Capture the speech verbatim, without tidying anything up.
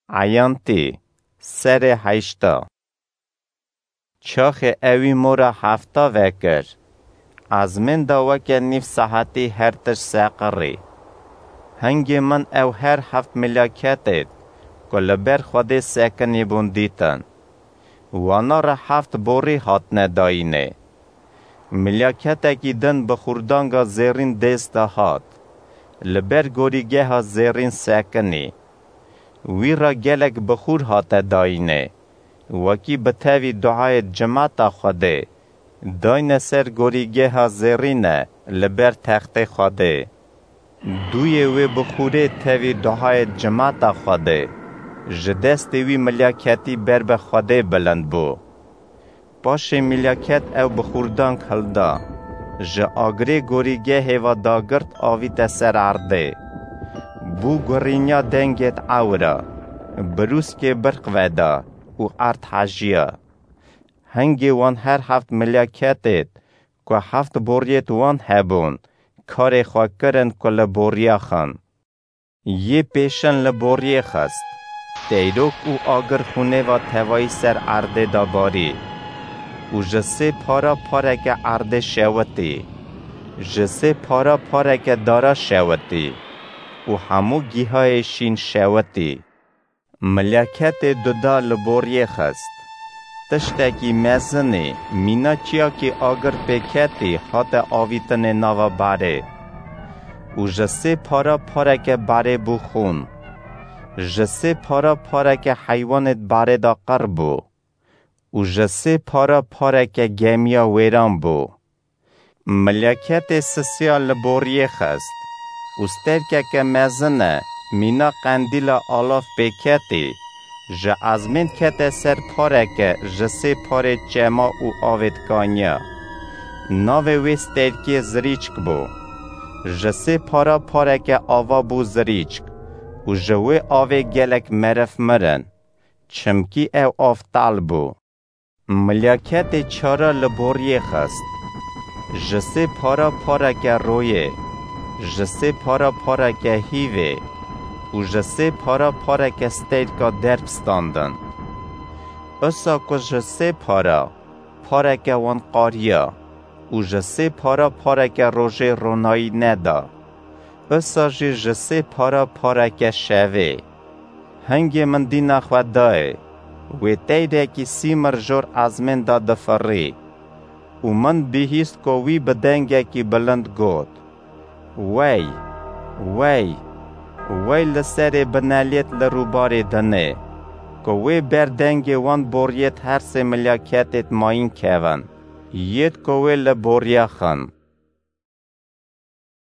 عیانتی سر هشتا چاخ اوی مورا هفتا وکر از من دا وکر نیف ساعتی هر تش ساقری هنگی من او هر هفت ملاکتید کل بر خود سکنی بوندیتن وانا را هفت بوری هات نداینه ملاکت کی دن بخوردانگا زیرین دست هات لبر گوریگه ها زیرین سکنی وی را گلک بخور هات داینه وکی بتاوی دعای جماعت خوده داین سر گوریگه ها زیرینه لبر تخت خوده دوی وی بخوره تاوی دعای جماعت خوده جدست وی ملاکتی بر بخوده بلند بو باش ملاکت او بخوردان کلدا ج آگره گوریگه هوا داگرد آویت سر عرده بو گورینیا دنگت عورا بروس که برق ودا و ارد حجیا هنگی وان هر هفت ملاکتت که هفت بوریت وان هبون کار خواه کرن که لبوریا خان یه پیشن لبوری خست تیروک و آگر خونه و توای سر عرده داباری و جسه پارا پاره که عرده شوتی جسه پارا پاره که دارا شوتی و همو گیهای شین شوتی ملاکت دودا لبوری خست تشتکی مزنی مینا چیا که آگر پیکتی حات آویتن ناوا باره و جسه پارا پاره که باره بو خون جسه پارا پاره که حیوانت باره دا قربو و جسه پارا پاره که گمیا ویران بو ملاکت سسیا لبوری خست و سترکه که مزنه مینا قندیل آلاف پیکتی جا ازمین کت سر پاره که جسه پاره چما و آوید کانیا ناوه وی سترکی زریچک بو جسه پارا پاره که آوا بو زریچک و جوه آوه گلک مرف مرن چمکی او آفتال بو ملاکت چارا لبوری خست جسه پارا پاره که رویه جسه پارا پاره که هیوه و جسه پارا پاره که ستید که درب ستاندن اسا که جسه پارا پاره که وان قاریا و جسه پارا پاره که روژه رونایی ندا اسا جی جسه پارا پاره که شوه هنگی من دی نخواه دای و تیده که سیمر جور از من دا دفری و من بیهیست که وی بدنگه که بلند گود وی وی وی لسر بنالیت لروباری دنه که وی بردنگی وان بوریت هر سه ملاکتت ماین کهون ید که وی لبوریا خان